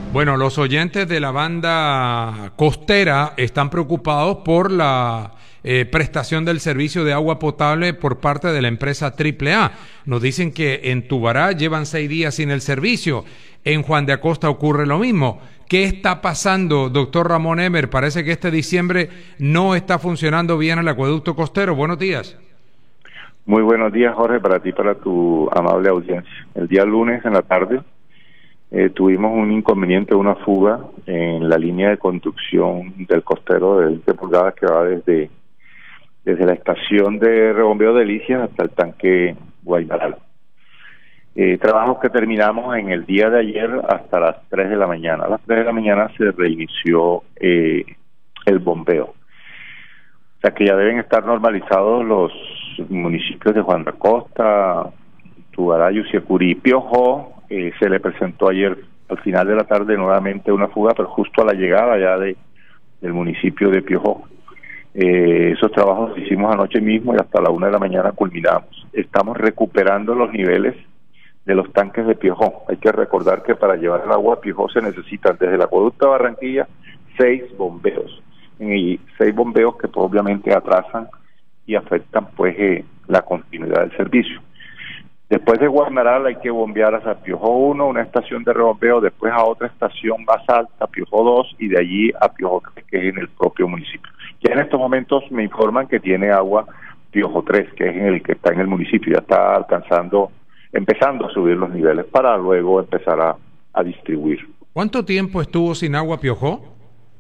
Bueno, los oyentes de la banda costera están preocupados por la prestación del servicio de agua potable por parte de la empresa AAA. Nos dicen que en Tubará llevan 6 días sin el servicio. En Juan de Acosta ocurre lo mismo. ¿Qué está pasando, doctor Ramón Emer? Parece que este diciembre no está funcionando bien el acueducto costero. Buenos días. Muy buenos días, Jorge, para ti y para tu amable audiencia. El día lunes en la tarde tuvimos un inconveniente, una fuga en la línea de conducción del costero de 20 pulgadas que va desde la estación de rebombeo de Delicias hasta el tanque Guaymaral. Trabajos que terminamos en el día de ayer hasta las 3 de la mañana. A las 3 de la mañana se reinició el bombeo. O sea que ya deben estar normalizados los municipios de Juan de Acosta, Tubará, Yusiacurí y Piojó. Se le presentó ayer al final de la tarde nuevamente una fuga, pero justo a la llegada ya del municipio de Piojó. Esos trabajos los hicimos anoche mismo y hasta la 1 de la mañana culminamos. Estamos recuperando los niveles de los tanques de Piojó. Hay que recordar que para llevar el agua a Piojó se necesitan desde el acueducto de Barranquilla 6 bombeos. Y 6 bombeos que pues, obviamente atrasan y afectan pues la continuidad del servicio. Después de Guaymaral hay que bombear hacia Piojó 1, una estación de rebombeo, después a otra estación más alta, Piojó 2, y de allí a Piojó 3, que es en el propio municipio. Ya en estos momentos me informan que tiene agua Piojó 3, que es en el que está en el municipio, ya está empezando a subir los niveles para luego empezar a distribuir. ¿Cuánto tiempo estuvo sin agua Piojó?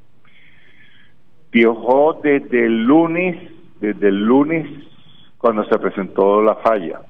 Piojó desde el lunes cuando se presentó la falla.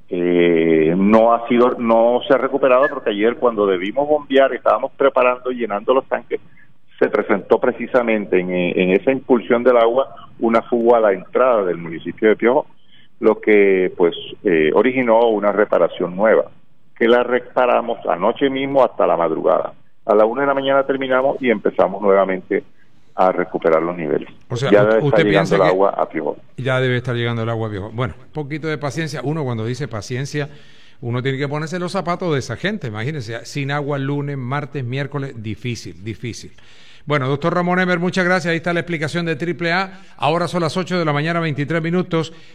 No se ha recuperado porque ayer cuando debimos bombear, estábamos preparando, llenando los tanques, se presentó precisamente en esa impulsión del agua una fuga a la entrada del municipio de Piojó, lo que pues originó una reparación nueva, que la reparamos anoche mismo hasta la madrugada. A la 1 de la mañana terminamos y empezamos nuevamente a recuperar los niveles. O sea, ya debe usted estar piensa llegando que el agua a Piojó. Ya debe estar llegando el agua a Piojó. Bueno, un poquito de paciencia. Uno cuando dice paciencia, uno tiene que ponerse los zapatos de esa gente. Imagínense, sin agua lunes, martes, miércoles, difícil. Bueno, doctor Ramón Emer, muchas gracias. Ahí está la explicación de AAA. Ahora son las 8 de la mañana, 23 minutos.